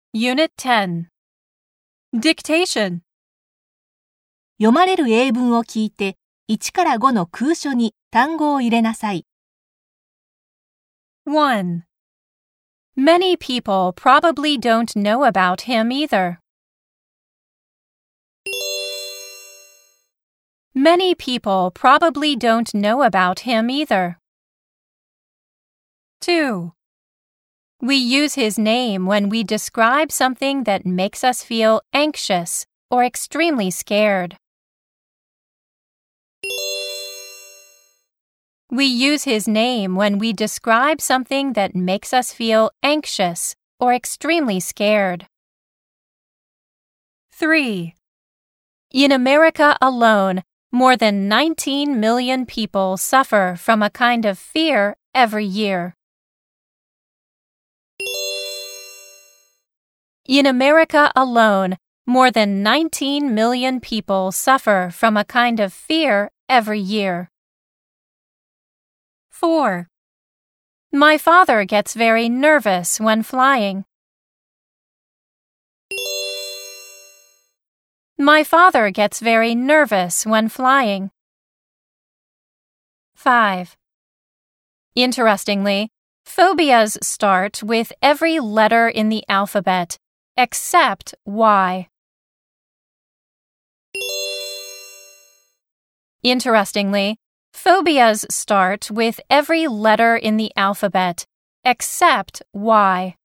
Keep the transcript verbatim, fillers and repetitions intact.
Unit ten. Dictation. 読まれる英文を聞いて、いちからごの空書に単語を入れなさい。 one. Many people probably don't know about him either. Many people probably don't know about him either. two. We use his name when we describe something that makes us feel anxious or extremely scared. We use his name when we describe something that makes us feel anxious or extremely scared. three. In America alone, more than nineteen million people suffer from a kind of fear every year. In America alone, more than nineteen million people suffer from a kind of fear every year. four. My father gets very nervous when flying. My father gets very nervous when flying. five. Interestingly, phobias start with every letter in the alphabet, except Y. Interestingly, phobias start with every letter in the alphabet, except Y.